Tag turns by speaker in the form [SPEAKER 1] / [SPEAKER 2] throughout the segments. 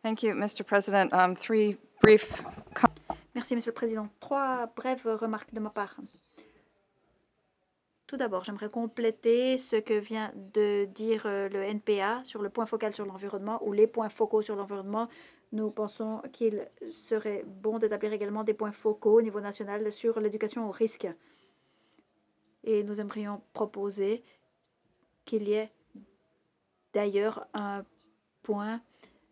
[SPEAKER 1] Thank you, Mr. President. Three brief.
[SPEAKER 2] Merci, Monsieur le Président. 3 brèves remarques de ma part. Tout d'abord, j'aimerais compléter ce que vient de dire le NPA sur le point focal sur l'environnement ou les points focaux sur l'environnement. Nous pensons qu'il serait bon d'établir également des points focaux au niveau national sur l'éducation au risque. Et nous aimerions proposer qu'il y ait d'ailleurs un point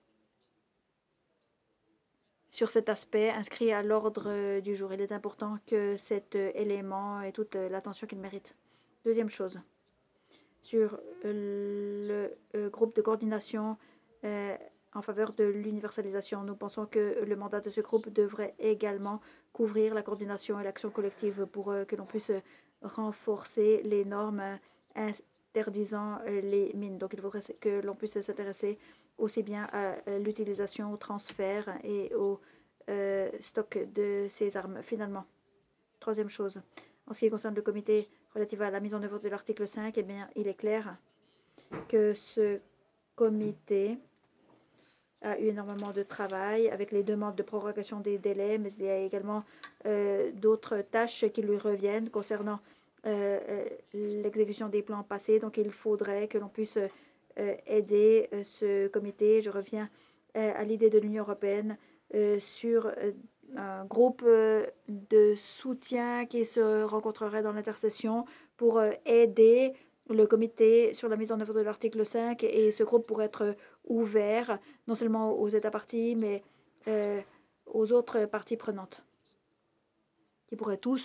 [SPEAKER 2] sur cet aspect inscrit à l'ordre du jour. Il est important que cet élément ait toute l'attention qu'il mérite. Deuxième chose, sur le groupe de coordination en faveur de l'universalisation. Nous pensons que le mandat de ce groupe devrait également couvrir la coordination et l'action collective pour que l'on puisse renforcer les normes interdisant les mines. Donc il faudrait que l'on puisse s'intéresser aussi bien à l'utilisation, au transfert et au stock de ces armes. Finalement, troisième chose, en ce qui concerne le comité relatif à la mise en œuvre de l'article 5, eh bien, il est clair que ce comité a eu énormément de travail avec les demandes de prorogation des délais, mais il y a également d'autres tâches qui lui reviennent concernant l'exécution des plans passés. Donc, il faudrait que l'on puisse aider ce comité. Je reviens à l'idée de l'Union européenne sur un groupe de soutien qui se rencontrerait dans l'intercession pour aider le comité sur la mise en œuvre de l'article 5 et ce groupe pourrait être ouvert non seulement aux États parties, mais aux autres parties prenantes qui pourraient tous